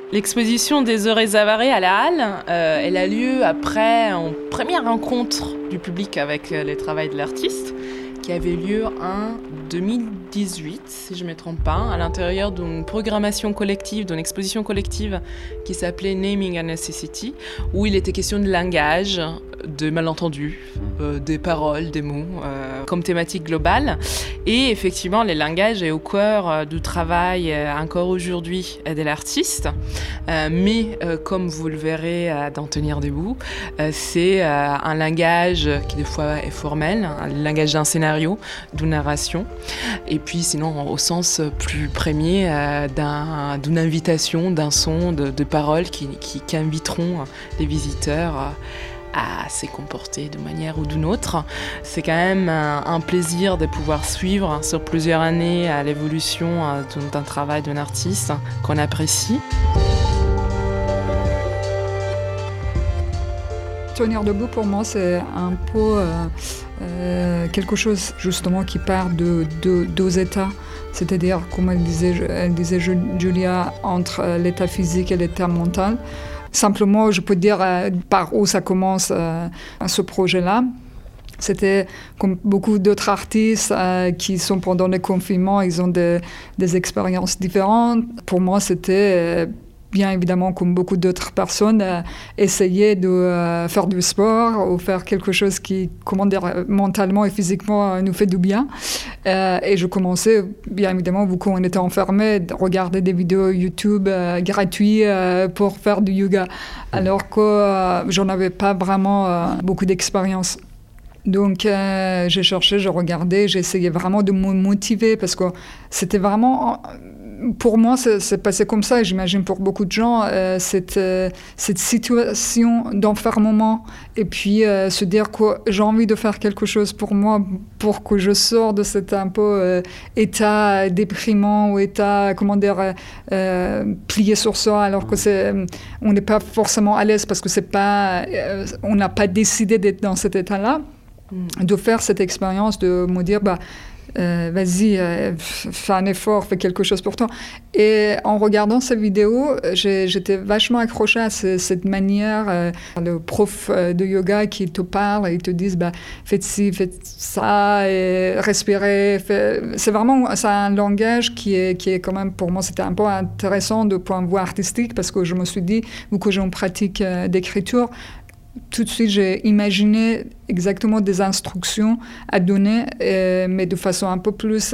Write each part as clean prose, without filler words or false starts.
L'exposition des Heureux Avarés à la Halle, elle a lieu après une première rencontre du public avec les travaux de l'artiste qui avait lieu en 2018, si je ne me trompe pas, à l'intérieur d'une programmation collective, d'une exposition collective qui s'appelait Naming a Necessity, où il était question de langage, de malentendus, des paroles, des mots, comme thématique globale. Et effectivement, le langage est au cœur du travail encore aujourd'hui de l'artiste. Mais comme vous le verrez dans Tenir debout, c'est un langage qui des fois est formel, un langage d'un scénario, d'une narration. Et puis sinon, au sens plus premier, d'une invitation, d'un son, de paroles qui inviteront les visiteurs à se comporter de manière ou d'une autre. C'est quand même un plaisir de pouvoir suivre sur plusieurs années l'évolution d'un travail d'un artiste qu'on apprécie. Tenir debout, pour moi, c'est un peu quelque chose justement qui part de deux états. C'est-à-dire, comme elle disait Julia, entre l'état physique et l'état mental. Simplement, je peux dire par où ça commence ce projet-là. C'était comme beaucoup d'autres artistes qui sont pendant le confinement, ils ont des expériences différentes. Pour moi, c'était bien évidemment, comme beaucoup d'autres personnes, essayer de faire du sport ou faire quelque chose qui, comment dire, mentalement et physiquement nous fait du bien. Et je commençais, bien évidemment, vu qu'on était enfermés, de regarder des vidéos YouTube gratuites pour faire du yoga, alors que j'en avais pas vraiment beaucoup d'expérience. Donc, j'ai cherché, je regardais, j'essayais vraiment de me motiver parce que c'était vraiment... Pour moi, c'est passé comme ça, et j'imagine pour beaucoup de gens, cette situation d'enfermement, et puis se dire que j'ai envie de faire quelque chose pour moi, pour que je sors de cet un peu état déprimant ou état, comment dire, plié sur soi, alors que on n'est pas forcément à l'aise parce que c'est pas, on n'a pas décidé d'être dans cet état-là, de faire cette expérience, de me dire, vas-y, fais un effort, fais quelque chose pour toi. Et en regardant cette vidéo, j'étais vachement accrochée à cette manière, le prof de yoga qui te parle et il te dit, faites ci, faites ça, et respirez. C'est vraiment un langage qui est quand même, pour moi, c'était un peu intéressant de point de vue artistique parce que je me suis dit, vu que j'ai une pratique d'écriture, tout de suite, j'ai imaginé exactement des instructions à donner, mais de façon un peu plus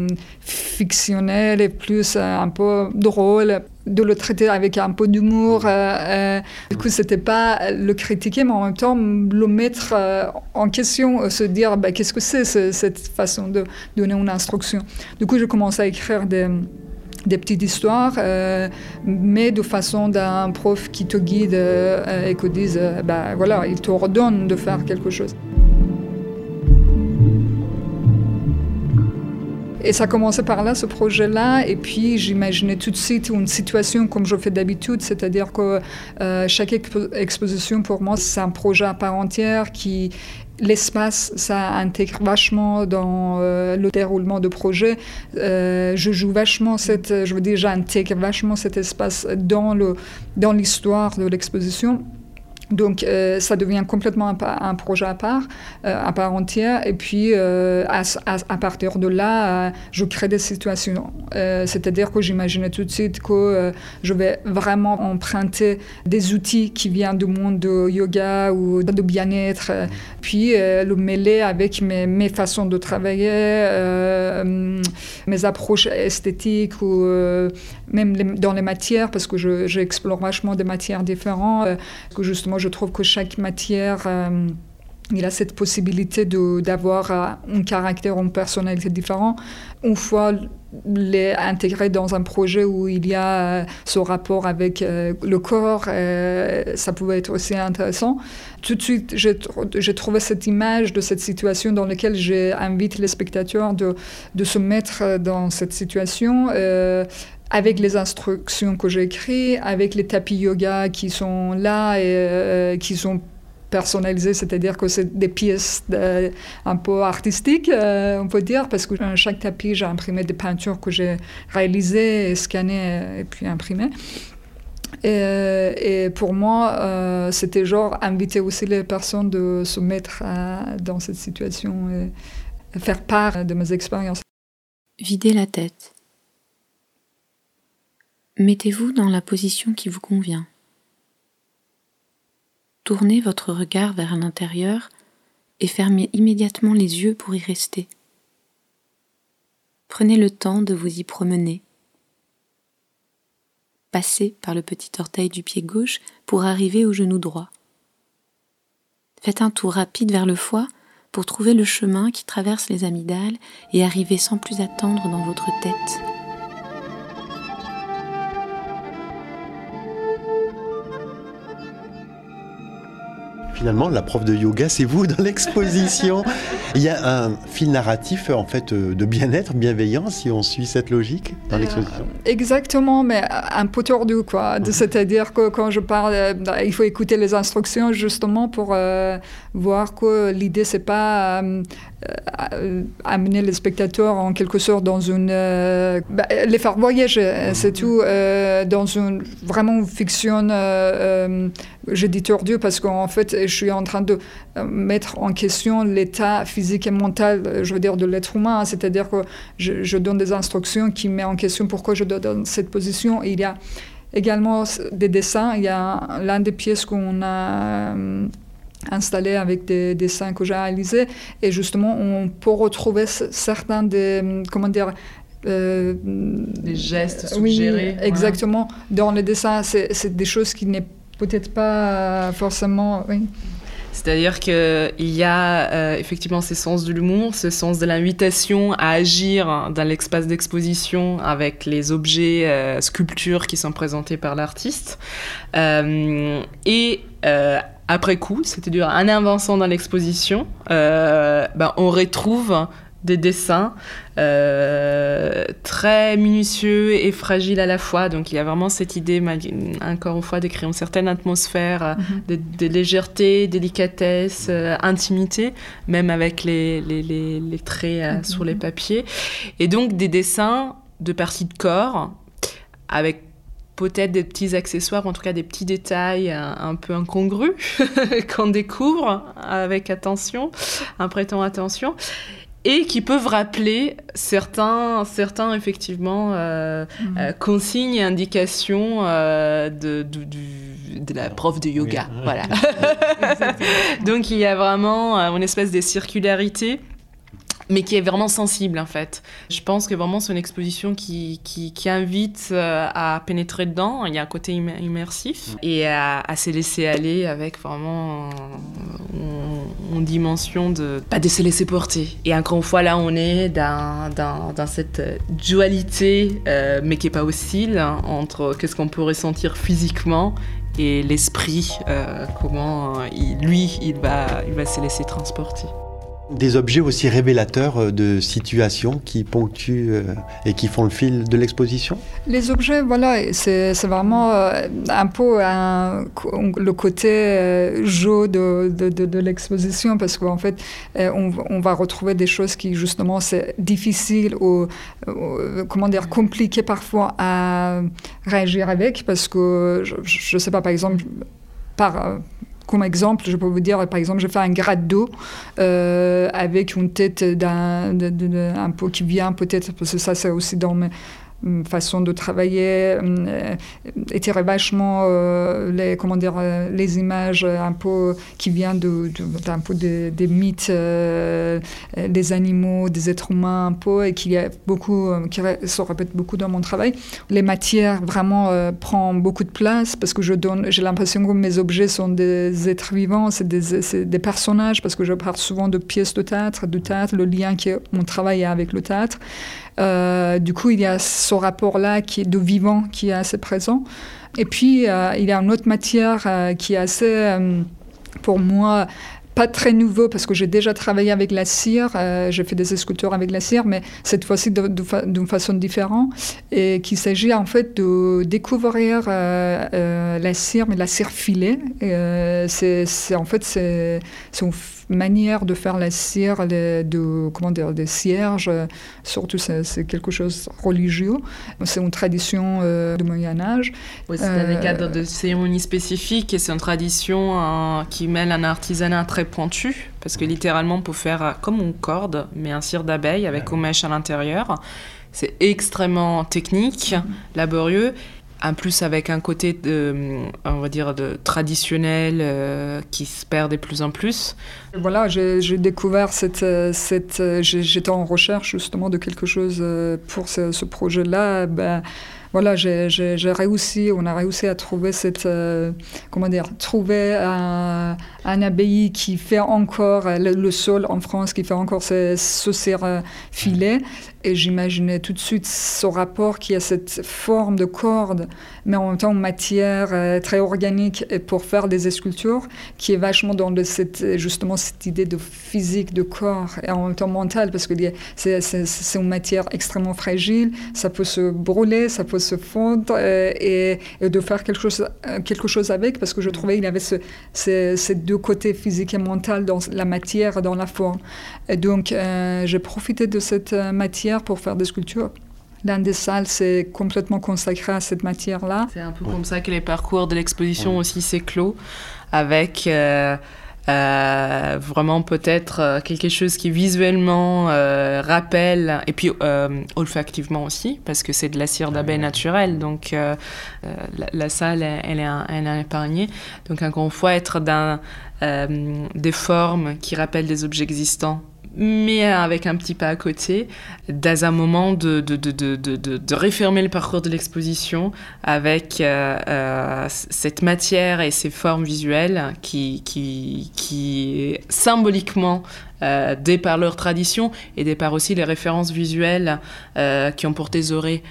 fictionnelle et plus un peu drôle, de le traiter avec un peu d'humour. Du coup, c'était pas le critiquer, mais en même temps, le mettre en question, se dire qu'est-ce que c'est cette façon de donner une instruction. Du coup, j'ai commencé à écrire des petites histoires, mais de façon d'un prof qui te guide et qui dise, voilà, il te ordonne de faire quelque chose. Et ça commençait par là, ce projet-là, et puis j'imaginais tout de suite une situation comme je fais d'habitude, c'est-à-dire que chaque exposition, pour moi, c'est un projet à part entière qui... L'espace, ça intègre vachement dans le déroulement de projet. Je joue vachement j'intègre vachement cet espace dans l'histoire de l'exposition. Donc, ça devient complètement un projet à part entière. Et puis, à partir de là, je crée des situations. C'est-à-dire que j'imaginais tout de suite que je vais vraiment emprunter des outils qui viennent du monde de yoga ou de bien-être, puis le mêler avec mes façons de travailler, mes approches esthétiques ou même dans les matières, parce que j'explore vachement des matières différentes, que justement, je trouve que chaque matière, il a cette possibilité d'avoir un caractère, une personnalité différente. Une fois les intégrer dans un projet où il y a ce rapport avec le corps, ça pouvait être aussi intéressant. Tout de suite, j'ai trouvé cette image de cette situation dans laquelle j'invite les spectateurs de se mettre dans cette situation, avec les instructions que j'ai écrites, avec les tapis yoga qui sont là et qui sont personnalisés, c'est-à-dire que c'est des pièces un peu artistiques, on peut dire, parce que dans chaque tapis, j'ai imprimé des peintures que j'ai réalisées, scannées et puis imprimées. Et pour moi, c'était genre inviter aussi les personnes de se mettre dans cette situation et faire part de mes expériences. Videz la tête. Mettez-vous dans la position qui vous convient. Tournez votre regard vers l'intérieur et fermez immédiatement les yeux pour y rester. Prenez le temps de vous y promener. Passez par le petit orteil du pied gauche pour arriver au genou droit. Faites un tour rapide vers le foie pour trouver le chemin qui traverse les amygdales et arriver sans plus attendre dans votre tête. Finalement, la prof de yoga, c'est vous dans l'exposition. Il y a un fil narratif en fait de bien-être, bienveillance, si on suit cette logique dans l'exposition. Exactement, mais un peu tordu, quoi. C'est-à-dire que quand je parle, il faut écouter les instructions justement pour voir que l'idée, c'est pas amener les spectateurs en quelque sorte dans une... les faire voyager, c'est tout, dans une vraiment fiction... je dis tordu parce qu'en fait, je suis en train de mettre en question l'état physique et mental, je veux dire, de l'être humain. C'est-à-dire que je donne des instructions qui mettent en question pourquoi je dois dans cette position. Et il y a également des dessins. Il y a l'un des pièces qu'on a installé avec des dessins que j'ai réalisés. Et justement, on peut retrouver certains des... Comment dire, des gestes suggérés. Oui, exactement. Voilà. Dans les dessins, c'est des choses qui n'est peut-être pas forcément... Oui. C'est-à-dire qu'il y a effectivement ce sens de l'humour, ce sens de l'invitation à agir dans l'espace d'exposition avec les objets, sculptures qui sont présentés par l'artiste. Après coup, c'est-à-dire en avançant dans l'exposition, on retrouve des dessins très minutieux et fragiles à la fois. Donc il y a vraiment cette idée, encore une fois, de créer une certaine atmosphère de légèreté, délicatesse, intimité, même avec les traits sur les papiers. Et donc des dessins de parties de corps avec peut-être des petits accessoires, en tout cas des petits détails un peu incongrus qu'on découvre avec attention, en prêtant attention. Et qui peuvent rappeler certains effectivement, consignes et indications de la prof de yoga. Oui. Voilà. Donc, il y a vraiment une espèce de circularité, mais qui est vraiment sensible, en fait. Je pense que vraiment, c'est une exposition qui invite à pénétrer dedans. Il y a un côté immersif et à se laisser aller avec vraiment une dimension de pas de se laisser porter. Et encore une fois, là, on est dans cette dualité, mais qui n'est pas hostile, entre qu'est-ce qu'on peut ressentir physiquement et l'esprit, comment il va se laisser transporter. Des objets aussi révélateurs de situations qui ponctuent et qui font le fil de l'exposition ? Les objets, voilà, c'est vraiment un peu le côté jeu de l'exposition, parce qu'en fait, on va retrouver des choses qui, justement, c'est difficile ou comment dire, compliqué parfois à réagir avec, parce que, je ne sais pas, par exemple, comme exemple, je peux vous dire, par exemple, j'ai fait un grade d'eau avec une tête un peu qui vient peut-être, parce que ça c'est aussi dans mes façons de travailler, étirer vachement les images un peu qui viennent d'un peu des mythes, des animaux, des êtres humains un peu, et qui se répète beaucoup dans mon travail. Les matières vraiment prennent beaucoup de place parce que j'ai l'impression que mes objets sont des êtres vivants, c'est des personnages, parce que je parle souvent de pièces de théâtre, le lien que mon travail a avec le théâtre. Du coup, il y a ce rapport-là qui est de vivant qui est assez présent. Et puis, il y a une autre matière qui est assez, pour moi, pas très nouveau, parce que j'ai déjà travaillé avec la cire. J'ai fait des sculptures avec la cire, mais cette fois-ci d'une façon différente. Et qu'il s'agit en fait de découvrir la cire, mais la cire filée. C'est une manière de faire la cire, des cierges, surtout c'est quelque chose de religieux. C'est une tradition du Moyen-Âge. Oui, c'est dans des cadres de cérémonies spécifiques et c'est une tradition qui mêle un artisanat très pointu parce que littéralement on peut faire comme une corde mais un cire d'abeille avec une mèche à l'intérieur. C'est extrêmement technique, laborieux. En plus, avec un côté, on va dire, traditionnel qui se perd de plus en plus. Voilà, j'ai découvert j'étais en recherche justement de quelque chose pour ce projet-là. Voilà, on a réussi à trouver trouver un abbaye qui fait encore le sol en France, qui fait encore ce cire-filet. Et j'imaginais tout de suite ce rapport qui a cette forme de corde, mais en même temps matière très organique pour faire des sculptures, qui est vachement dans justement cette idée de physique, de corps, et en même temps mental, parce que c'est une matière extrêmement fragile, ça peut se brûler, ça peut se fondre, et de faire quelque chose avec, parce que je trouvais qu'il y avait ces deux côtés physique et mental dans la matière et dans la forme. Et donc, j'ai profité de cette matière pour faire des sculptures. L'un des salles, c'est complètement consacré à cette matière-là. C'est un peu comme ça que les parcours de l'exposition aussi s'éclosent, avec vraiment peut-être quelque chose qui visuellement rappelle, et puis olfactivement aussi, parce que c'est de la cire d'abeille naturelle, donc la salle, elle est épargnée. Donc encore une fois, être dans des formes qui rappellent des objets existants, mais avec un petit pas à côté, dans un moment de refermer le parcours de l'exposition avec cette matière et ces formes visuelles qui symboliquement, dès par leur tradition et dès par aussi les références visuelles qui ont porté Zoré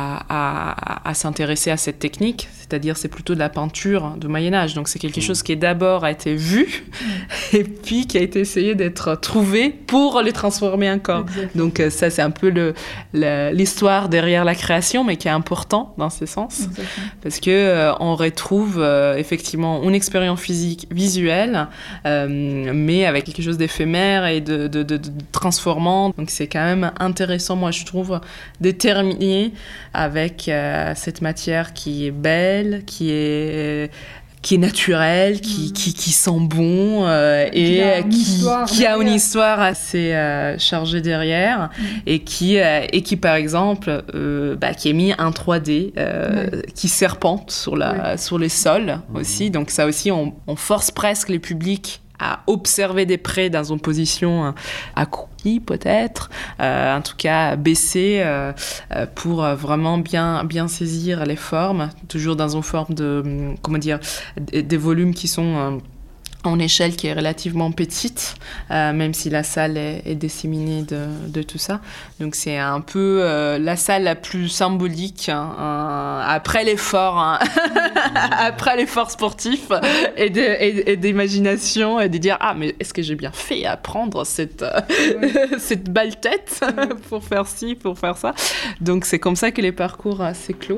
à s'intéresser à cette technique, c'est-à-dire c'est plutôt de la peinture du Moyen-Âge, donc c'est quelque chose qui d'abord a été vu et puis qui a été essayé d'être trouvé pour les transformer encore. Exactement. Donc ça c'est un peu l'histoire derrière la création, mais qui est important dans ce sens. Exactement. Parce que on retrouve effectivement une expérience physique visuelle, mais avec quelque chose d'éphémère et de transformant. Donc c'est quand même intéressant, moi je trouve, déterminer avec cette matière qui est belle, qui est naturelle, qui sent bon et qui a une histoire assez chargée derrière et qui par exemple qui est mis en 3D qui serpente sur les sols aussi. Donc ça aussi on force presque les publics à observer de près dans une position accroupie peut-être, en tout cas baissée pour vraiment bien saisir les formes, toujours dans une forme des volumes qui sont en échelle qui est relativement petite, même si la salle est disséminée de tout ça. Donc c'est un peu la salle la plus symbolique après l'effort, après l'effort sportif et d'imagination et de dire mais est-ce que j'ai bien fait à prendre cette balle tête pour faire ci, pour faire ça. Donc c'est comme ça que les parcours s'éclosent.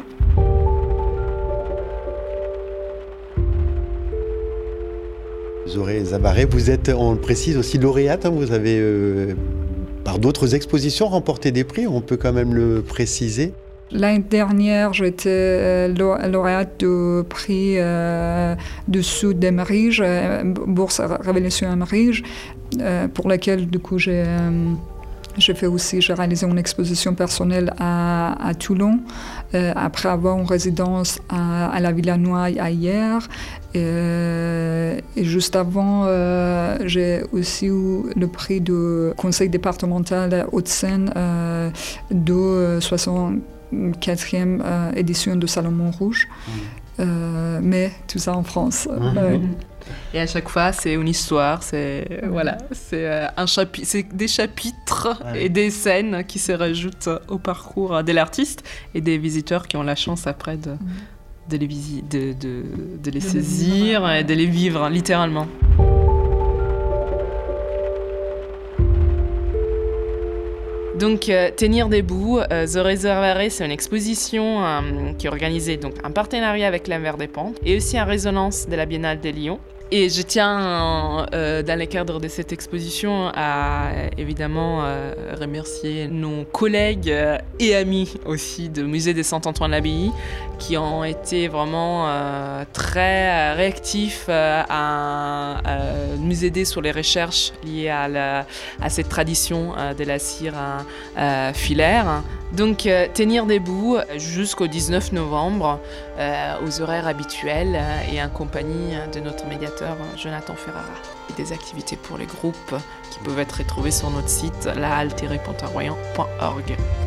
Zoré Zabarret, vous êtes, on le précise, aussi lauréate. Vous avez, par d'autres expositions, remporté des prix. On peut quand même le préciser. L'année dernière, j'étais lauréate du prix de Sud d'Emerige, Bourse Révélation Emerige, pour laquelle, du coup, j'ai réalisé une exposition personnelle à Toulon, après avoir une résidence à la Villa Noailles à Hyères. Et juste avant, j'ai aussi eu le prix du conseil départemental Hauts-de-Seine de 64e édition de Salomon Rouge. Mais tout ça en France. Et à chaque fois, c'est une histoire, c'est des chapitres et des scènes qui se rajoutent au parcours de l'artiste et des visiteurs qui ont la chance après de les saisir et de les vivre littéralement. Donc, Tenir debout, Zoré Zabarret, c'est une exposition qui est organisée donc, en partenariat avec l'Anvers des Pentes et aussi en résonance de la Biennale de Lyon. Et je tiens, dans le cadre de cette exposition, à évidemment remercier nos collègues et amis aussi du musée de Saint-Antoine-l'Abbaye qui ont été vraiment très réactifs à nous aider sur les recherches liées à cette tradition de la cire filaire. Donc tenir debout jusqu'au 19 novembre aux horaires habituels et en compagnie de notre médiateur Jonathan Ferrara. Et des activités pour les groupes qui peuvent être retrouvées sur notre site lahalle-pontarroyan.org.